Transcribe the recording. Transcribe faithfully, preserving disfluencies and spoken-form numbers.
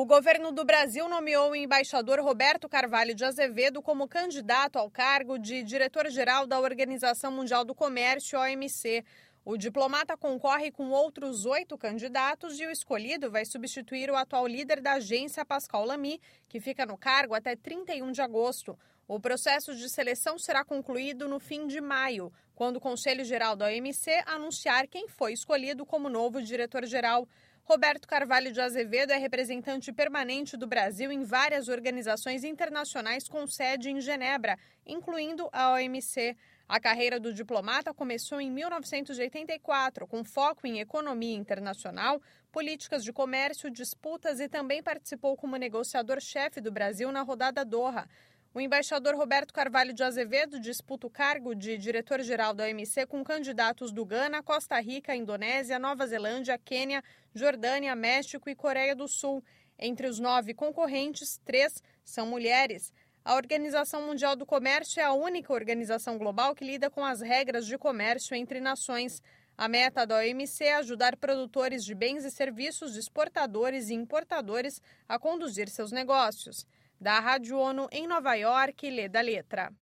O governo do Brasil nomeou o embaixador Roberto Carvalho de Azevedo como candidato ao cargo de diretor-geral da Organização Mundial do Comércio, O M C. O diplomata concorre com outros oito candidatos e o escolhido vai substituir o atual líder da agência, Pascal Lamy, que fica no cargo até trinta e um de agosto. O processo de seleção será concluído no fim de maio, quando o Conselho Geral da O M C anunciar quem foi escolhido como novo diretor-geral. Roberto Carvalho de Azevedo é representante permanente do Brasil em várias organizações internacionais com sede em Genebra, incluindo a O M C. A carreira do diplomata começou em mil novecentos e oitenta e quatro, com foco em economia internacional, políticas de comércio, disputas e também participou como negociador-chefe do Brasil na rodada Doha. O embaixador Roberto Carvalho de Azevedo disputa o cargo de diretor-geral da O M C com candidatos do Ghana, Costa Rica, Indonésia, Nova Zelândia, Quênia, Jordânia, México e Coreia do Sul. Entre os nove concorrentes, três são mulheres. A Organização Mundial do Comércio é a única organização global que lida com as regras de comércio entre nações. A meta da O M C é ajudar produtores de bens e serviços, exportadores e importadores a conduzir seus negócios. Da Rádio ONU em Nova York, Leda Letra.